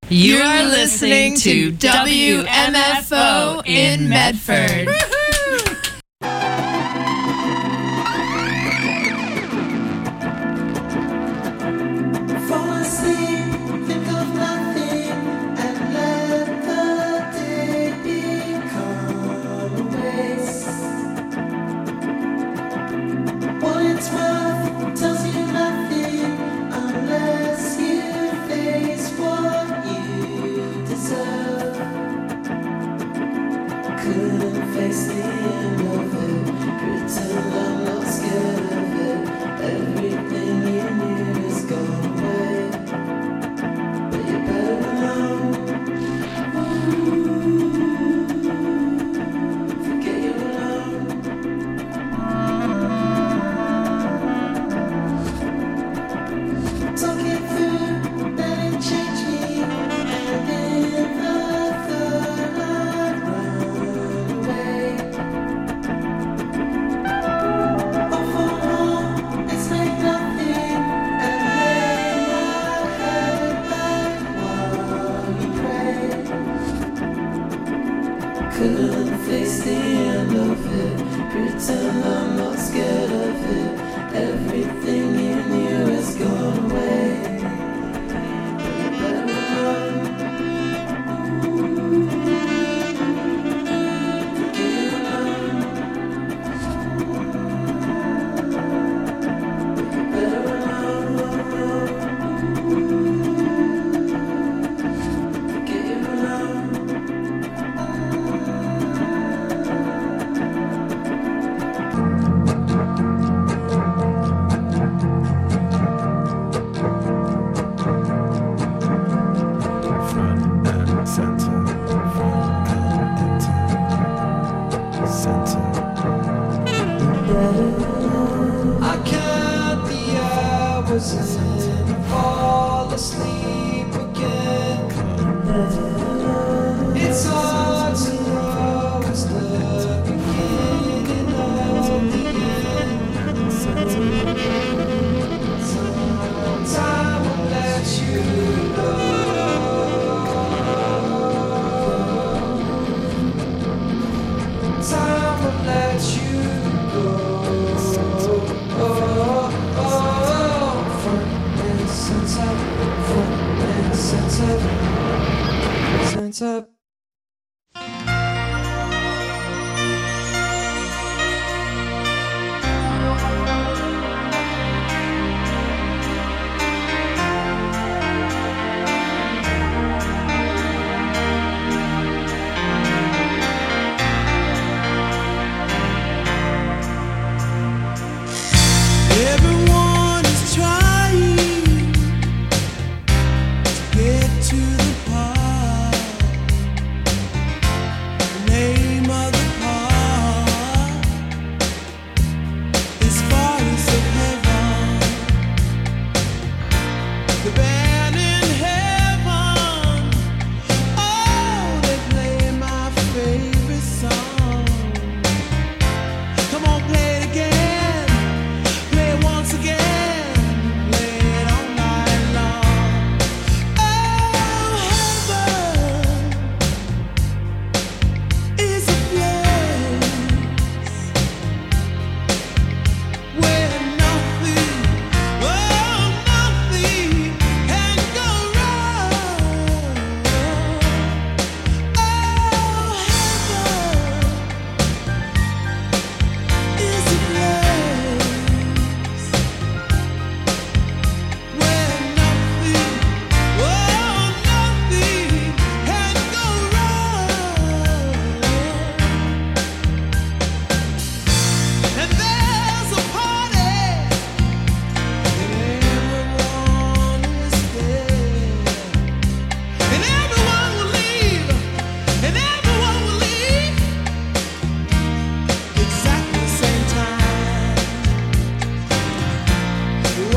You are listening to WMFO in Medford. Couldn't face the end of it. Pretend I'm not scared of it. Everything you knew has gone away. But you better run. Get alone. But you better run. Get you alone. I count the hours and fall asleep again. It's hard to know it's the beginning of the end. Time will let you go. Time will let you go. Front and center, front and center, center.